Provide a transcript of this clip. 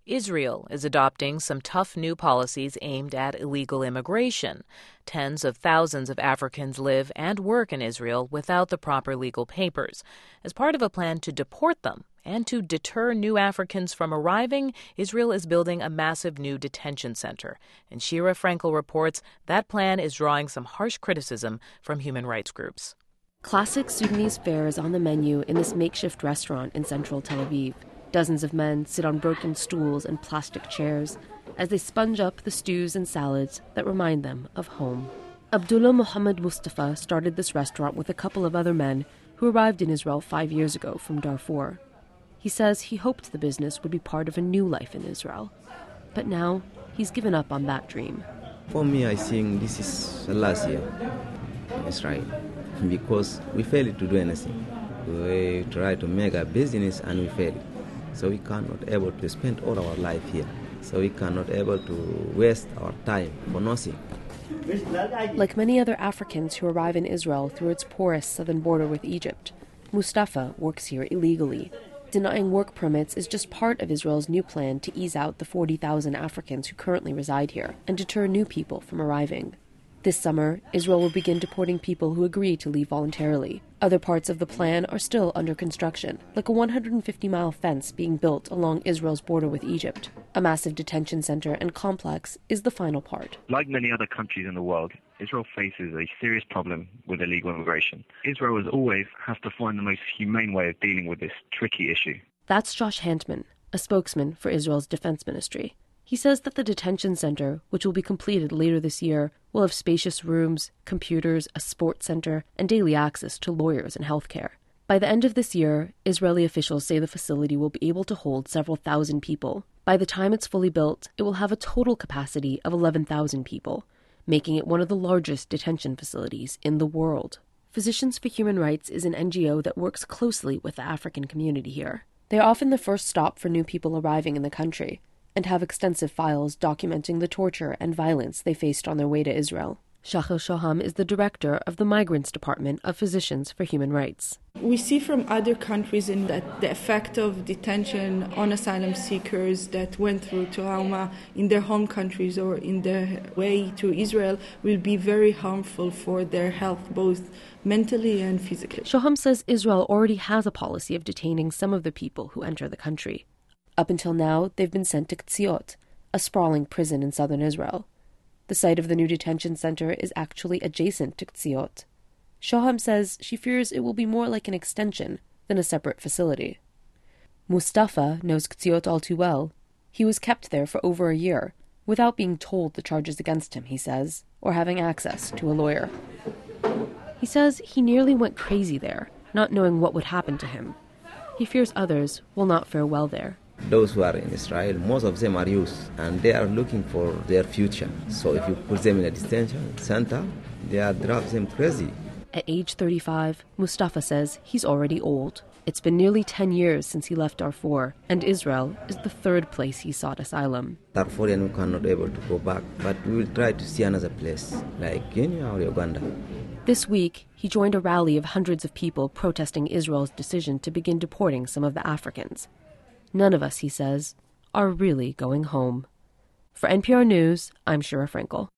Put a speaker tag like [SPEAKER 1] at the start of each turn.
[SPEAKER 1] Israel is adopting some tough new policies aimed at illegal immigration. Tens of thousands of Africans live and work in Israel without the proper legal papers. As part of a plan to deport them and to deter new Africans from arriving, Israel is building a massive new detention center. And Shira Frankel reports that plan is drawing some harsh criticism from human rights groups.
[SPEAKER 2] Classic Sudanese fare is on the menu in this makeshift restaurant in central Tel Aviv. Dozens of men sit on broken stools and plastic chairs as they sponge up the stews and salads that remind them of home. Abdullah Mohammed Mustafa started this restaurant with a couple of other men who arrived in Israel 5 years ago from Darfur. He says he hoped the business would be part of a new life in Israel. But now he's given up on that dream.
[SPEAKER 3] For me, I think this is the last year in Israel because we failed to do anything. We try to make a business and we fail. So we cannot able to spend all our life here. So we cannot able to waste our time for nothing.
[SPEAKER 2] Like many other Africans who arrive in Israel through its porous southern border with Egypt, Mustafa works here illegally. Denying work permits is just part of Israel's new plan to ease out the 40,000 Africans who currently reside here and deter new people from arriving. This summer, Israel will begin deporting people who agree to leave voluntarily. Other parts of the plan are still under construction, like a 150-mile fence being built along Israel's border with Egypt. A massive detention center and complex is the final part.
[SPEAKER 4] Like many other countries in the world, Israel faces a serious problem with illegal immigration. Israel, as always, has to find the most humane way of dealing with this tricky issue.
[SPEAKER 2] That's Josh Hantman, a spokesman for Israel's defense ministry. He says that the detention center, which will be completed later this year, will have spacious rooms, computers, a sports center, and daily access to lawyers and healthcare. By the end of this year, Israeli officials say the facility will be able to hold several thousand people. By the time it's fully built, it will have a total capacity of 11,000 people, making it one of the largest detention facilities in the world. Physicians for Human Rights is an NGO that works closely with the African community here. They are often the first stop for new people arriving in the country, and have extensive files documenting the torture and violence they faced on their way to Israel. Shachel Shoham is the director of the Migrants Department of Physicians for Human Rights.
[SPEAKER 5] We see from other countries in that the effect of detention on asylum seekers that went through trauma in their home countries or in their way to Israel will be very harmful for their health, both mentally and physically.
[SPEAKER 2] Shoham says Israel already has a policy of detaining some of the people who enter the country. Up until now, they've been sent to Ktziot, a sprawling prison in southern Israel. The site of the new detention center is actually adjacent to Ktziot. Shoham says she fears it will be more like an extension than a separate facility. Mustafa knows Ktziot all too well. He was kept there for over a year, without being told the charges against him, he says, or having access to a lawyer. He says he nearly went crazy there, not knowing what would happen to him. He fears others will not fare well there.
[SPEAKER 3] Those who are in Israel, most of them are youth, and they are looking for their future. So if you put them in a detention center, they are drive them crazy.
[SPEAKER 2] At age 35, Mustafa says he's already old. It's been nearly 10 years since he left Darfur, and Israel is the third place he sought asylum.
[SPEAKER 3] Darfurian we cannot able to go back, but we will try to see another place, like Kenya or Uganda.
[SPEAKER 2] This week, he joined a rally of hundreds of people protesting Israel's decision to begin deporting some of the Africans. None of us, he says, are really going home. For NPR News, I'm Shira Frankel.